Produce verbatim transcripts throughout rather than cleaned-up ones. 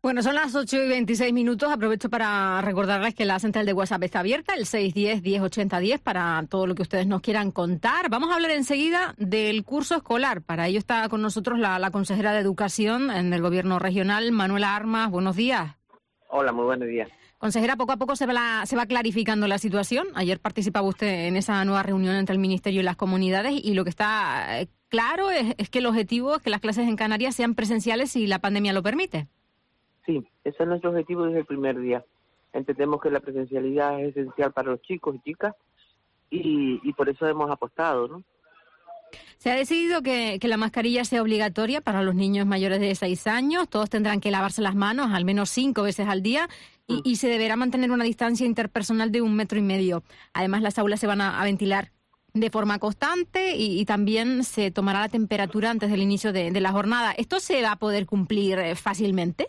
Bueno, son las ocho y veintiséis minutos. Aprovecho para recordarles que la central de WhatsApp está abierta, el seis uno cero, diez ochenta diez, para todo lo que ustedes nos quieran contar. Vamos a hablar enseguida del curso escolar. Para ello está con nosotros la, la consejera de Educación en el Gobierno regional, Manuela Armas. Buenos días. Hola, muy buenos días. Consejera, poco a poco se va, la, se va clarificando la situación. Ayer participaba usted en esa nueva reunión entre el Ministerio y las comunidades y lo que está eh, claro es, es que el objetivo es que las clases en Canarias sean presenciales si la pandemia lo permite. Sí, ese es nuestro objetivo desde el primer día. Entendemos que la presencialidad es esencial para los chicos y chicas y, y por eso hemos apostado, ¿no? Se ha decidido que, que la mascarilla sea obligatoria para los niños mayores de seis años. Todos tendrán que lavarse las manos al menos cinco veces al día y, mm. y se deberá mantener una distancia interpersonal de un metro y medio. Además, las aulas se van a, a ventilar de forma constante y, y también se tomará la temperatura antes del inicio de, de la jornada. ¿Esto se va a poder cumplir eh, fácilmente?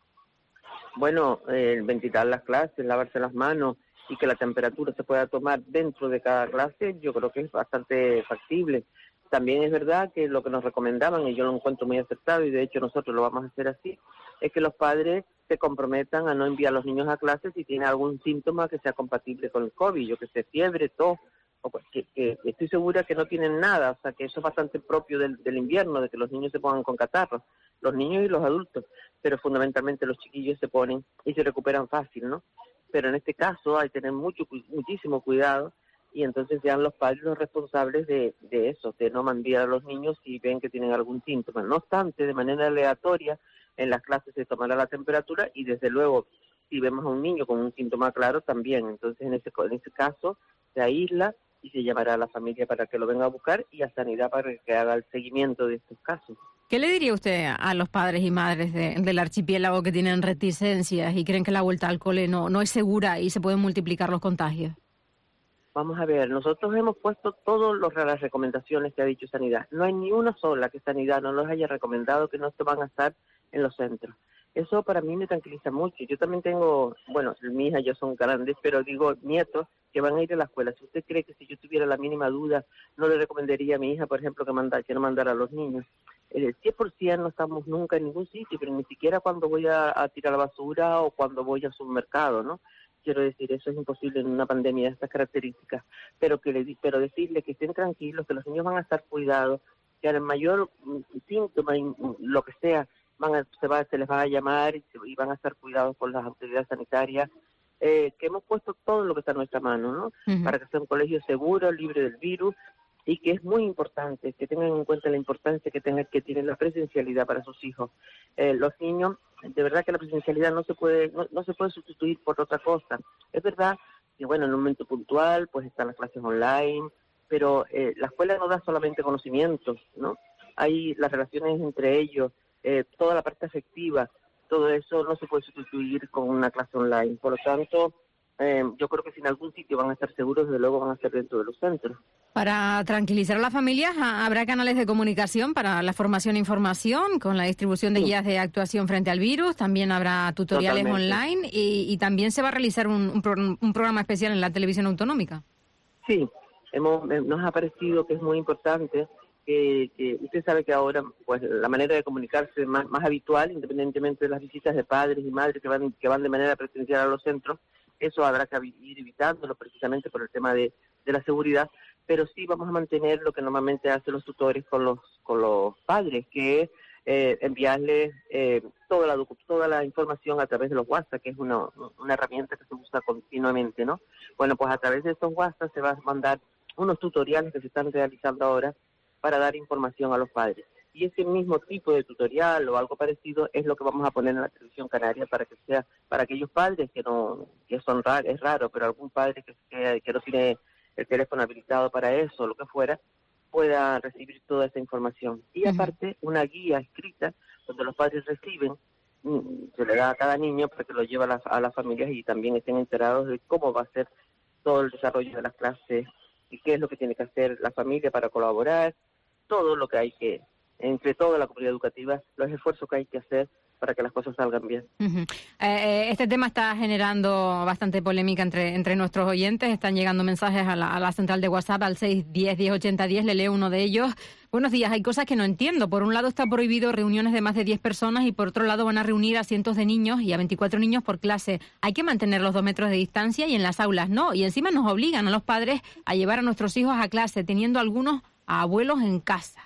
Bueno, eh, ventilar las clases, lavarse las manos y que la temperatura se pueda tomar dentro de cada clase, yo creo que es bastante factible. También es verdad que lo que nos recomendaban, y yo lo encuentro muy acertado, y de hecho nosotros lo vamos a hacer así, es que los padres se comprometan a no enviar a los niños a clases si tienen algún síntoma que sea compatible con el COVID, yo que sé, fiebre, tos, o que, que estoy segura que no tienen nada, o sea que eso es bastante propio del, del invierno, de que los niños se pongan con catarros, los niños y los adultos, pero fundamentalmente los chiquillos se ponen y se recuperan fácil, ¿no? Pero en este caso hay que tener mucho, muchísimo cuidado y entonces sean los padres los responsables de, de eso, de no mandar a los niños si ven que tienen algún síntoma. No obstante, de manera aleatoria, en las clases se tomará la temperatura y desde luego, si vemos a un niño con un síntoma claro, también. Entonces, en ese, en ese caso, se aísla y se llamará a la familia para que lo venga a buscar y a Sanidad para que haga el seguimiento de estos casos. ¿Qué le diría usted a los padres y madres de, del archipiélago que tienen reticencias y creen que la vuelta al cole no, no es segura y se pueden multiplicar los contagios? Vamos a ver, nosotros hemos puesto todas las recomendaciones que ha dicho Sanidad. No hay ni una sola que Sanidad no los haya recomendado que no se van a estar en los centros. Eso para mí me tranquiliza mucho. Yo también tengo, bueno, mi hija y yo son grandes, pero digo nietos que van a ir a la escuela. Si usted cree que si yo tuviera la mínima duda, no le recomendaría a mi hija, por ejemplo, que, manda, que no mandara a los niños. El cien por ciento no estamos nunca en ningún sitio, pero ni siquiera cuando voy a, a tirar la basura o cuando voy al supermercado, ¿no? Quiero decir, eso es imposible en una pandemia de estas características. Pero que le, pero decirle que estén tranquilos, que los niños van a estar cuidados, que al mayor síntoma, lo que sea, van a, se, va, se les va a llamar y, se, y van a estar cuidados por las autoridades sanitarias, eh, que hemos puesto todo lo que está en nuestra mano, ¿no? Uh-huh. Para que sea un colegio seguro, libre del virus, y que es muy importante que tengan en cuenta la importancia que tenga, que tiene la presencialidad para sus hijos. Eh, los niños, de verdad que la presencialidad no se puede no, no se puede sustituir por otra cosa. Es verdad que, bueno, en un momento puntual, pues están las clases online, pero eh, la escuela no da solamente conocimientos, ¿no? Hay las relaciones entre ellos, eh, toda la parte afectiva, todo eso no se puede sustituir con una clase online. Por lo tanto, eh, yo creo que si en algún sitio van a estar seguros, desde luego van a estar dentro de los centros. Para tranquilizar a las familias, ¿habrá canales de comunicación para la formación e información con la distribución de sí. guías de actuación frente al virus? También habrá tutoriales Totalmente. online y, y también se va a realizar un, un, pro, un programa especial en la televisión autonómica. Sí, hemos, nos ha parecido que es muy importante que, que usted sabe que ahora pues la manera de comunicarse más, más habitual, independientemente de las visitas de padres y madres que van, que van de manera presencial a los centros, eso habrá que ir evitándolo precisamente por el tema de, de la seguridad. Pero sí vamos a mantener lo que normalmente hacen los tutores con los con los padres, que es eh, enviarles eh, toda la toda la información a través de los WhatsApp, que es una, una herramienta que se usa continuamente, ¿no? Bueno, pues a través de estos WhatsApp se va a mandar unos tutoriales que se están realizando ahora para dar información a los padres. Y ese mismo tipo de tutorial o algo parecido es lo que vamos a poner en la televisión canaria para que sea para aquellos padres que no que son raros, es raro, pero algún padre que, que, que no tiene el teléfono habilitado para eso, lo que fuera, pueda recibir toda esa información. Y aparte, una guía escrita, donde los padres reciben, se le da a cada niño para que lo lleve a las, a las familias y también estén enterados de cómo va a ser todo el desarrollo de las clases y qué es lo que tiene que hacer la familia para colaborar, todo lo que hay que, entre toda la comunidad educativa, los esfuerzos que hay que hacer para que las cosas salgan bien. Uh-huh. Eh, este tema está generando bastante polémica entre entre nuestros oyentes. Están llegando mensajes a la, a la central de WhatsApp al seis diez, diez ochenta diez. Le leo uno de ellos. Buenos días, hay cosas que no entiendo. Por un lado está prohibido reuniones de más de diez personas y por otro lado van a reunir a cientos de niños y a veinticuatro niños por clase. Hay que mantener los dos metros de distancia y en las aulas no. Y encima nos obligan a los padres a llevar a nuestros hijos a clase, teniendo algunos a abuelos en casa.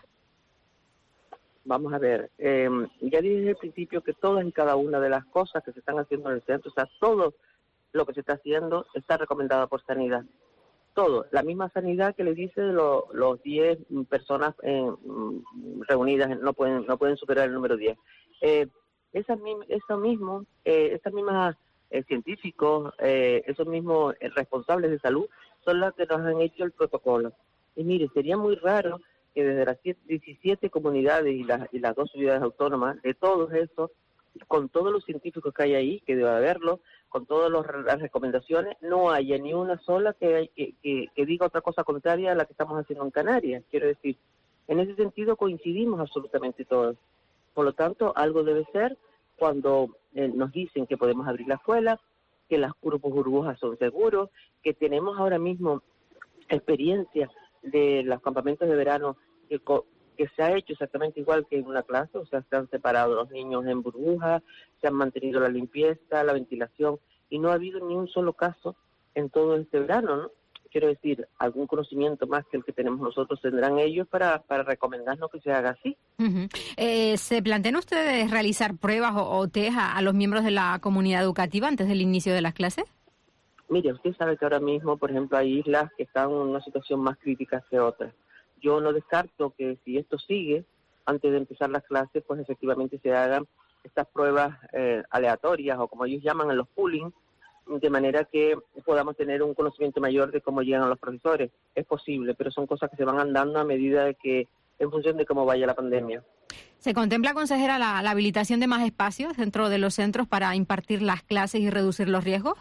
Vamos a ver, eh, ya dije desde el principio que todas y cada una de las cosas que se están haciendo en el centro, o sea, todo lo que se está haciendo está recomendado por sanidad. Todo, la misma sanidad que le dice lo, los diez personas eh, reunidas, no pueden no pueden superar el número diez. Eh, esas, eso mismo, eh, esas mismas eh, científicos, eh, esos mismos eh, responsables de salud, son los que nos han hecho el protocolo. Y mire, sería muy raro que desde las diecisiete comunidades y las, y las dos ciudades autónomas, de todos esos, con todos los científicos que hay ahí, que debe haberlo, con todas los, las recomendaciones, no haya ni una sola que, hay, que, que, que diga otra cosa contraria a la que estamos haciendo en Canarias. Quiero decir, en ese sentido coincidimos absolutamente todos. Por lo tanto, algo debe ser cuando eh, nos dicen que podemos abrir la escuela, que las grupos burbujas son seguros, que tenemos ahora mismo experiencia de los campamentos de verano que, que se ha hecho exactamente igual que en una clase, o sea, se han separado los niños en burbujas, se han mantenido la limpieza, la ventilación, y no ha habido ni un solo caso en todo este verano, ¿no? Quiero decir, algún conocimiento más que el que tenemos nosotros tendrán ellos para, para recomendarnos que se haga así. Uh-huh. Eh, ¿Se plantean ustedes realizar pruebas o, o test a, a los miembros de la comunidad educativa antes del inicio de las clases? Mire, usted sabe que ahora mismo, por ejemplo, hay islas que están en una situación más crítica que otras. Yo no descarto que si esto sigue, antes de empezar las clases, pues efectivamente se hagan estas pruebas eh, aleatorias o como ellos llaman en los pooling, de manera que podamos tener un conocimiento mayor de cómo llegan los profesores. Es posible, pero son cosas que se van andando a medida de que, en función de cómo vaya la pandemia. ¿Se contempla, consejera, la, la habilitación de más espacios dentro de los centros para impartir las clases y reducir los riesgos?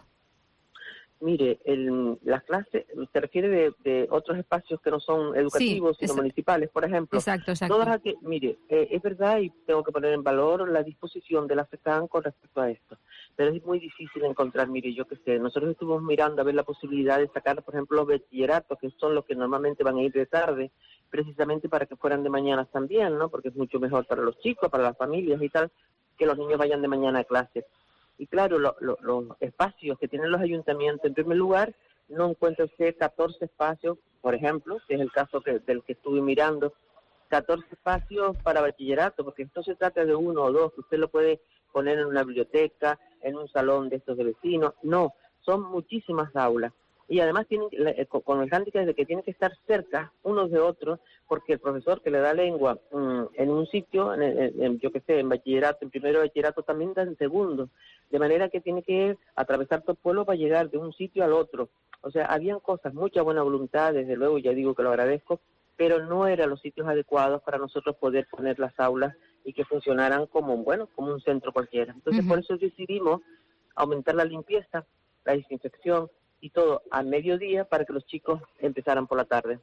Mire, el, las clases, se refiere de, de otros espacios que no son educativos, sí, sino exacto. municipales, por ejemplo. Exacto, exacto. Todas aquí, mire, eh, es verdad y tengo que poner en valor la disposición de la FECAN con respecto a esto, pero es muy difícil encontrar, mire, yo qué sé, nosotros estuvimos mirando a ver la posibilidad de sacar, por ejemplo, los bachilleratos, que son los que normalmente van a ir de tarde, precisamente para que fueran de mañana también, ¿no? Porque es mucho mejor para los chicos, para las familias y tal, que los niños vayan de mañana a clase. Y claro, lo, lo, los espacios que tienen los ayuntamientos, en primer lugar, no encuentra usted catorce espacios, por ejemplo, que es el caso que, del que estuve mirando, catorce espacios para bachillerato, porque esto se trata de uno o dos, que usted lo puede poner en una biblioteca, en un salón de estos de vecinos. No, son muchísimas aulas. Y además tienen, con el hándicap de que tienen que estar cerca unos de otros, porque el profesor que le da lengua mmm, en un sitio, en, en, en, yo qué sé, en bachillerato, en primero de bachillerato, también da en segundo. De manera que tiene que atravesar todo el pueblo para llegar de un sitio al otro. O sea, habían cosas, mucha buena voluntad, desde luego, ya digo que lo agradezco, pero no eran los sitios adecuados para nosotros poder poner las aulas y que funcionaran como, bueno, como un centro cualquiera. Entonces, uh-huh. por eso decidimos aumentar la limpieza, la desinfección, y todo a mediodía para que los chicos empezaran por la tarde.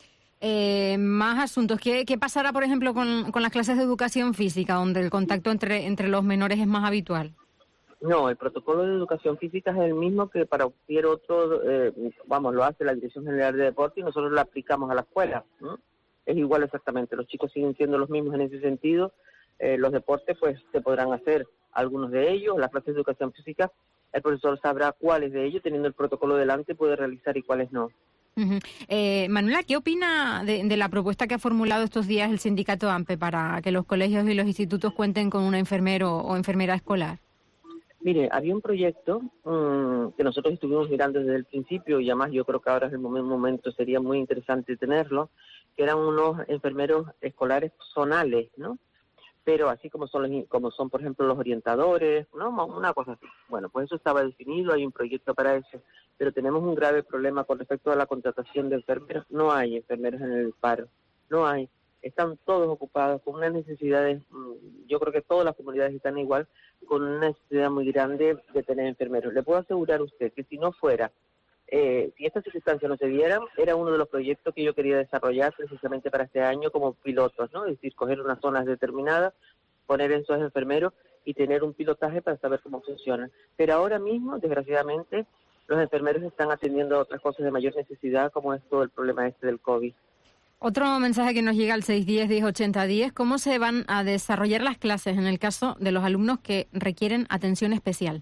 Eh, más asuntos. ¿Qué, qué pasará, por ejemplo, con, con las clases de educación física, donde el contacto entre, entre los menores es más habitual? No, el protocolo de educación física es el mismo que para cualquier otro, eh, vamos, lo hace la Dirección General de Deporte y nosotros lo aplicamos a la escuela, ¿no? Es igual exactamente, los chicos siguen siendo los mismos en ese sentido. Eh, los deportes, pues, se podrán hacer algunos de ellos, las clases de educación física, el profesor sabrá cuáles de ellos, teniendo el protocolo delante, puede realizar y cuáles no. Uh-huh. Eh, Manuela, ¿qué opina de, de la propuesta que ha formulado estos días el sindicato AMPE para que los colegios y los institutos cuenten con un enfermero o enfermera escolar? Mire, había un proyecto um, que nosotros estuvimos mirando desde el principio y además yo creo que ahora es el momento, sería muy interesante tenerlo, que eran unos enfermeros escolares zonales, ¿no? Pero así como son, los, como son por ejemplo, los orientadores, ¿no? Una cosa así. Bueno, pues eso estaba definido, hay un proyecto para eso, pero tenemos un grave problema con respecto a la contratación de enfermeros. No hay enfermeros en el paro, no hay. Están todos ocupados con unas necesidades, yo creo que todas las comunidades están igual, con una necesidad muy grande de tener enfermeros. Le puedo asegurar a usted que si no fuera, eh, si estas circunstancias no se dieran, era uno de los proyectos que yo quería desarrollar precisamente para este año como pilotos, ¿no? Es decir, coger unas zonas determinadas, poner esos enfermeros y tener un pilotaje para saber cómo funciona. Pero ahora mismo, desgraciadamente, los enfermeros están atendiendo a otras cosas de mayor necesidad, como es todo el problema este del COVID. Otro mensaje que nos llega al seis diez, diez ochenta diez, ¿cómo se van a desarrollar las clases en el caso de los alumnos que requieren atención especial?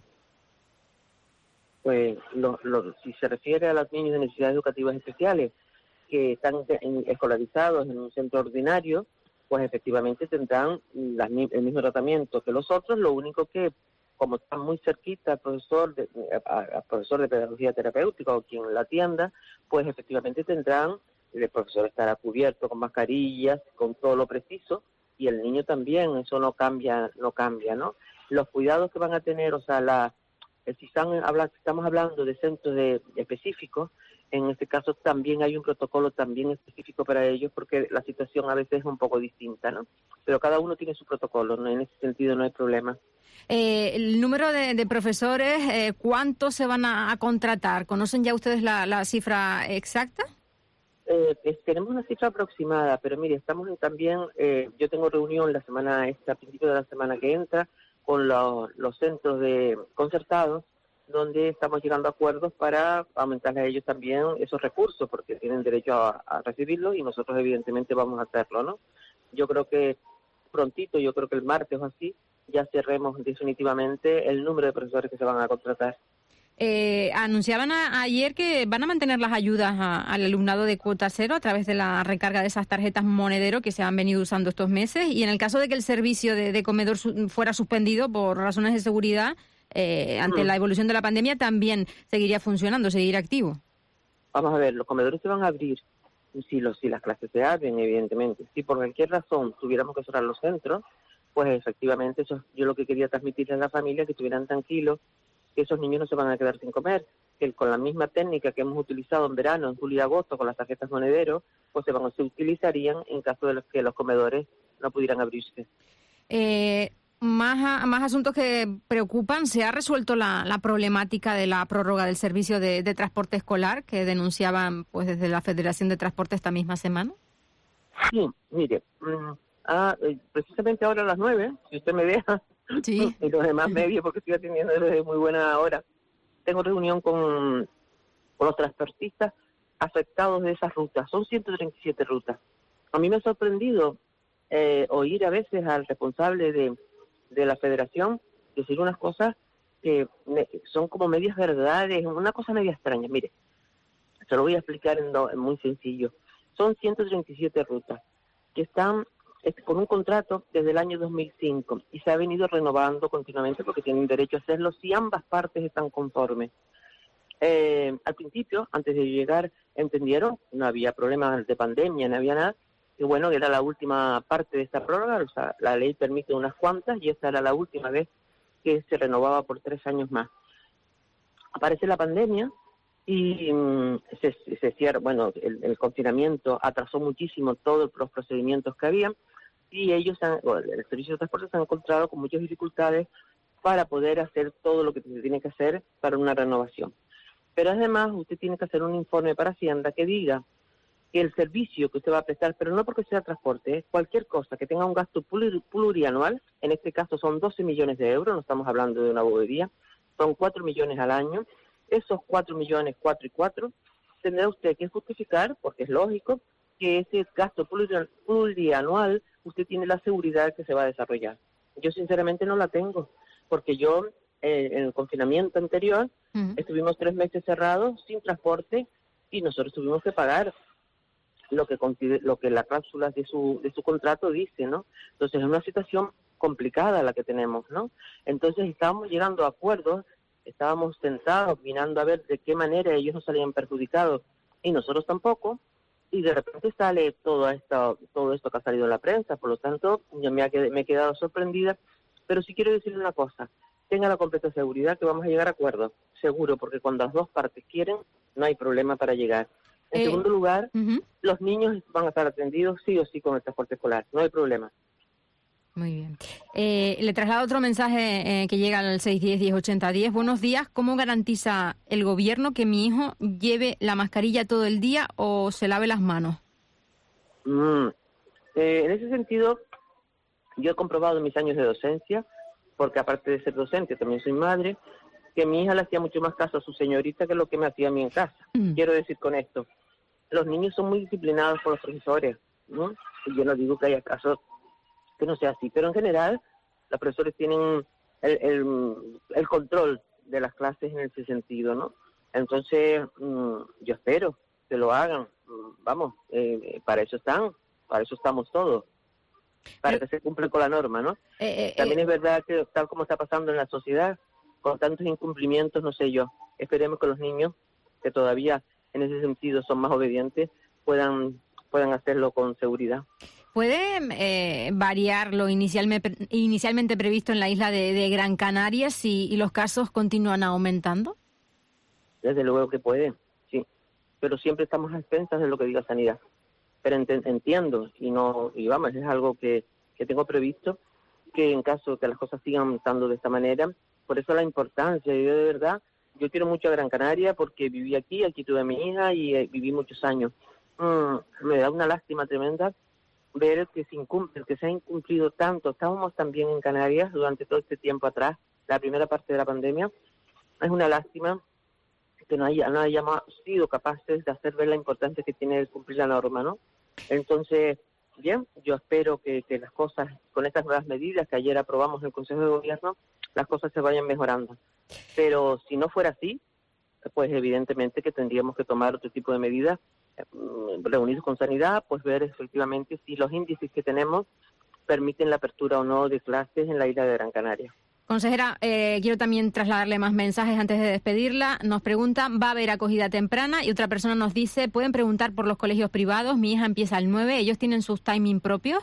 Pues lo, lo, si se refiere a los niños de necesidades educativas especiales que están en, escolarizados en un centro ordinario, pues efectivamente tendrán las, el mismo tratamiento que los otros, lo único que, como están muy cerquita al profesor de, a, a profesor de pedagogía terapéutica o quien la atienda, pues efectivamente tendrán, el profesor estará cubierto con mascarillas, con todo lo preciso, y el niño también, eso no cambia, no cambia, ¿no? Los cuidados que van a tener, o sea, la, si, están, habla, si estamos hablando de centros de, específicos, en este caso también hay un protocolo también específico para ellos, porque la situación a veces es un poco distinta, ¿no? Pero cada uno tiene su protocolo, ¿no? En ese sentido no hay problema. Eh, el número de, de profesores, eh, ¿cuántos se van a, a contratar? ¿Conocen ya ustedes la, la cifra exacta? Eh, pues, tenemos una cifra aproximada, pero mire, estamos en también, eh, yo tengo reunión la semana esta, a principio de la semana que entra, con los, los centros de concertados, donde estamos llegando a acuerdos para aumentarles a ellos también esos recursos, porque tienen derecho a, a recibirlos y nosotros evidentemente vamos a hacerlo, ¿no? Yo creo que prontito, yo creo que el martes o así, ya cerremos definitivamente el número de profesores que se van a contratar. Eh, anunciaban a, ayer que van a mantener las ayudas a, al alumnado de cuota cero a través de la recarga de esas tarjetas monedero que se han venido usando estos meses, y en el caso de que el servicio de, de comedor su, fuera suspendido por razones de seguridad, eh, ante mm. la evolución de la pandemia, también seguiría funcionando, seguiría activo. Vamos a ver, los comedores se van a abrir si, los, si las clases se abren, evidentemente. Si por cualquier razón tuviéramos que cerrar los centros, pues efectivamente eso yo lo que quería transmitirle a la familia, que estuvieran tranquilos, que esos niños no se van a quedar sin comer, que con la misma técnica que hemos utilizado en verano, en julio y agosto, con las tarjetas monedero, pues se, van, se utilizarían en caso de los que los comedores no pudieran abrirse. Eh, más, más asuntos que preocupan. ¿Se ha resuelto la, la problemática de la prórroga del servicio de, de transporte escolar que denunciaban pues desde la Federación de Transporte esta misma semana? Sí, mire, mmm, ah, precisamente ahora a las nueve, si usted me deja, sí. y los demás medios, porque estoy atendiendo desde muy buena hora, tengo reunión con, con los transportistas afectados de esas rutas. Son ciento treinta y siete rutas. A mí me ha sorprendido eh, oír a veces al responsable de, de la federación decir unas cosas que me, son como medias verdades, una cosa media extraña. Mire, se lo voy a explicar en, do, en muy sencillo. Son ciento treinta y siete rutas que están con un contrato desde el año dos mil cinco y se ha venido renovando continuamente porque tienen derecho a hacerlo si ambas partes están conformes. Eh, al principio, antes de llegar, entendieron, no había problemas de pandemia, no había nada, y bueno, era la última parte de esta prórroga, o sea, la ley permite unas cuantas y esta era la última vez que se renovaba por tres años más. Aparece la pandemia y um, se, se cierra, bueno, el, el confinamiento atrasó muchísimo todos los procedimientos que había, y ellos, han, bueno, el servicio de transporte se han encontrado con muchas dificultades para poder hacer todo lo que se tiene que hacer para una renovación. Pero además usted tiene que hacer un informe para Hacienda que diga que el servicio que usted va a prestar, pero no porque sea transporte, es cualquier cosa que tenga un gasto plurianual, en este caso son doce millones de euros, no estamos hablando de una bobería, son cuatro millones al año, esos cuatro millones, cuatro y cuatro, tendrá usted que justificar, porque es lógico, que ese gasto plurianual usted tiene la seguridad que se va a desarrollar. Yo sinceramente no la tengo, porque yo eh, en el confinamiento anterior uh-huh. estuvimos tres meses cerrados sin transporte y nosotros tuvimos que pagar lo que lo que la cláusula de su de su contrato dice, ¿no? Entonces es una situación complicada la que tenemos, ¿no? Entonces estábamos llegando a acuerdos, estábamos sentados mirando a ver de qué manera ellos no salían perjudicados y nosotros tampoco. Y de repente sale todo esto, todo esto que ha salido en la prensa, por lo tanto, yo me, ha, me he quedado sorprendida, pero sí quiero decirle una cosa, tenga la completa seguridad que vamos a llegar a acuerdos, seguro, porque cuando las dos partes quieren, no hay problema para llegar. En eh, segundo lugar, uh-huh. los niños van a estar atendidos sí o sí con el transporte escolar, no hay problema. Muy bien. Eh, le traslado otro mensaje eh, que llega al seis diez, diez ochenta diez. Buenos días. ¿Cómo garantiza el gobierno que mi hijo lleve la mascarilla todo el día o se lave las manos? Mm, eh, en ese sentido, yo he comprobado en mis años de docencia porque aparte de ser docente, también soy madre, que mi hija le hacía mucho más caso a su señorita que lo que me hacía a mí en casa. Mm. Quiero decir con esto, los niños son muy disciplinados por los profesores, ¿no? Y yo no digo que haya casos que no sea así, pero en general los profesores tienen el, el, el control de las clases en ese sentido, ¿no? Entonces, mmm, yo espero que lo hagan. Vamos, eh, para eso están, para eso estamos todos, para pero, que se cumpla con la norma, ¿no? Eh, eh, También eh, es verdad que tal como está pasando en la sociedad, con tantos incumplimientos, no sé yo, esperemos que los niños, que todavía en ese sentido son más obedientes, puedan, puedan hacerlo con seguridad. ¿Puede eh, variar lo inicialmente, inicialmente previsto en la isla de, de Gran Canaria si y los casos continúan aumentando? Desde luego que puede, sí, pero siempre estamos a expensas de lo que diga Sanidad. Pero ent- entiendo, y no y vamos, es algo que, que tengo previsto, que en caso de que las cosas sigan aumentando de esta manera, por eso la importancia, yo de verdad, yo quiero mucho a Gran Canaria porque viví aquí, aquí tuve a mi hija y eh, viví muchos años. Mm, me da una lástima tremenda ver que se incumple, que se ha incumplido tanto. Estábamos también en Canarias durante todo este tiempo atrás, la primera parte de la pandemia. Es una lástima que no, haya, no hayamos sido capaces de hacer ver la importancia que tiene el cumplir la norma, ¿no? Entonces, bien, yo espero que, que las cosas, con estas nuevas medidas que ayer aprobamos en el Consejo de Gobierno, las cosas se vayan mejorando. Pero si no fuera así, pues evidentemente que tendríamos que tomar otro tipo de medidas, reunidos con Sanidad, pues ver efectivamente si los índices que tenemos permiten la apertura o no de clases en la isla de Gran Canaria. Consejera, eh, quiero también trasladarle más mensajes antes de despedirla. Nos pregunta, ¿va a haber acogida temprana? Y otra persona nos dice, ¿pueden preguntar por los colegios privados? Mi hija empieza al nueve, ¿ellos tienen sus timing propios?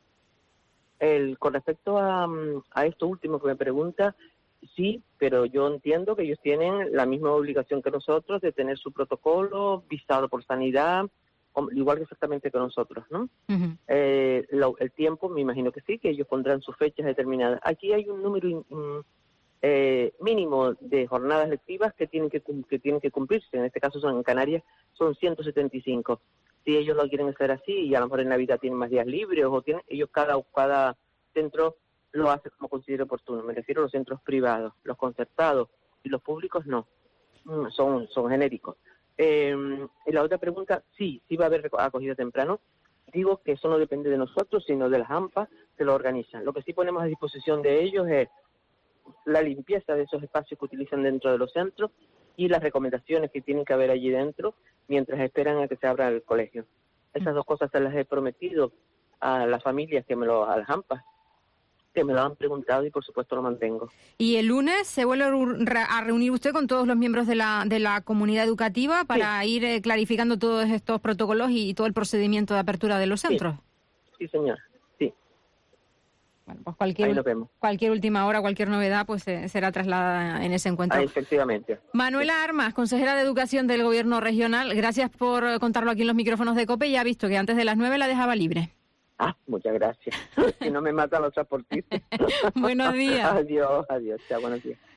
El, con respecto a, a esto último que me pregunta, sí, pero yo entiendo que ellos tienen la misma obligación que nosotros de tener su protocolo visado por Sanidad, igual que exactamente que nosotros, ¿no? Uh-huh. Eh, lo, el tiempo, me imagino que sí, que ellos pondrán sus fechas determinadas. Aquí hay un número in, in, eh, mínimo de jornadas lectivas que tienen que, que tienen que cumplirse. En este caso son en Canarias, son ciento setenta y cinco. Si ellos lo quieren hacer así y a lo mejor en Navidad tienen más días libres o tienen, ellos cada cada centro lo hace como considere oportuno. Me refiero a los centros privados, los concertados y los públicos no, mm, son son genéricos. Eh, y la otra pregunta, sí, sí va a haber acogida temprano. Digo que eso no depende de nosotros, sino de las AMPA que lo organizan. Lo que sí ponemos a disposición de ellos es la limpieza de esos espacios que utilizan dentro de los centros y las recomendaciones que tienen que haber allí dentro mientras esperan a que se abra el colegio. Esas dos cosas se las he prometido a las familias, que me lo, a las AMPA, que me lo han preguntado y por supuesto lo mantengo. ¿Y el lunes se vuelve a reunir usted con todos los miembros de la de la comunidad educativa para sí. ir eh, clarificando todos estos protocolos y todo el procedimiento de apertura de los centros? Sí, sí señora, sí. Bueno, pues cualquier, Ahí nos vemos. Cualquier última hora, cualquier novedad, pues eh, será trasladada en ese encuentro. Ah, efectivamente. Manuela Armas, consejera de Educación del Gobierno Regional, gracias por contarlo aquí en los micrófonos de COPE. Ya ha visto que antes de las nueve la dejaba libre. Ah, muchas gracias. Si no me matan los transportistas. Buenos días. Adiós, adiós. Chao, buenos días.